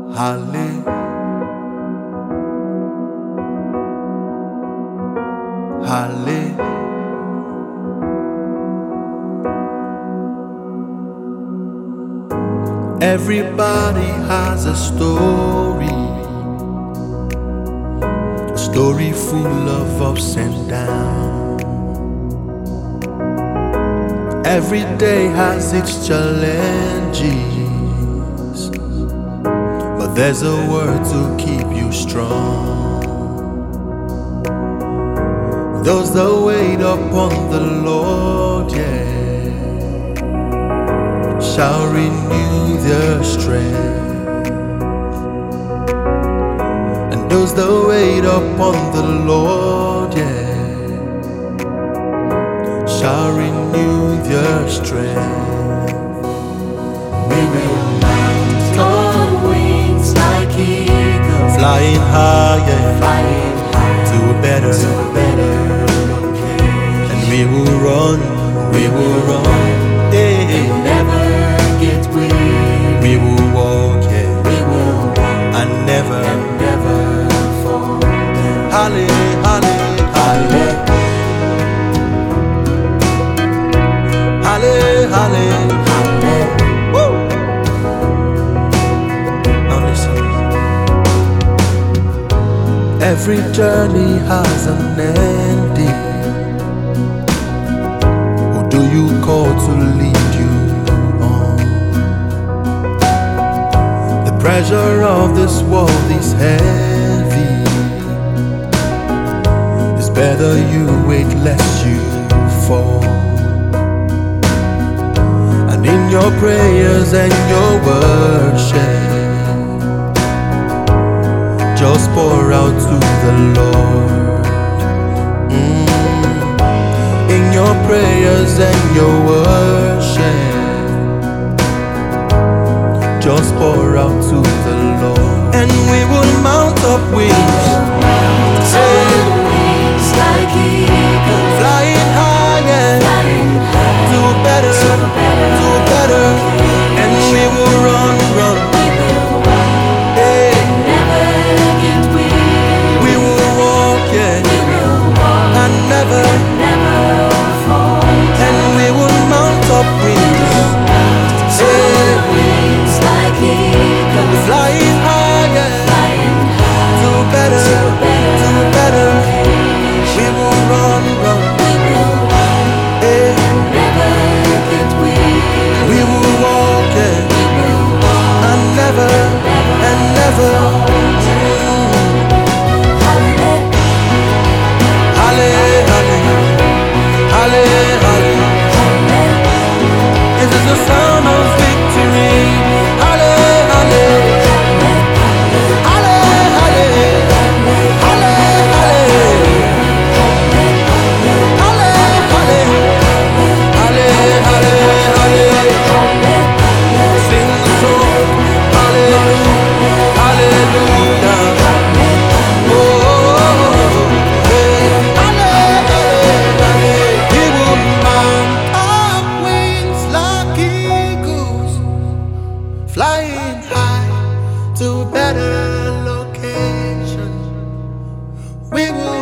Halle, Halle. Everybody has a story full of ups and downs. Every day has its challenges, but there's a word to keep you strong. Those that wait upon the Lord, shall renew their strength. And those that wait upon the Lord, shall renew their strength. We will mount on wings like eagles, Flying higher, flying high to a better, to a better location. and we will run, yeah. And never get weary. We will walk, We will walk and never, and never fall down. halle, halle, Halle, halle, halle. halle. Woo! Now listen. Every journey has an ending. Who do you call to lead you on? The pressure of this world is heavy. It's better you wait lest you fall. And in your prayers and your worship, just pour out to the Lord. In your prayers and your worship, just pour out to the Lord. And we will mount up wings, On wings like eagles, flying higher, flying high to a better, to a better and we will run, We will walk yeah. and never get weary. We will walk, We will walk and never, never fall down. and we will mount up wings, On wings like eagles, flying higher, flying high to a better, to a better location. We will run, We will walk yeah. and never get weary. We will walk, yeah. We will walk And never, and never. Halle, Halle, halle, halle, halle. halle. This is the sound of victory. Halle, halle, halle, halle, halle, halle, halle, halle, halle, halle. Sing the song, hallelujah, hallelujah. Oh, hey, hallelujah. We will mount our wings like eagles, flying high to a better location. We will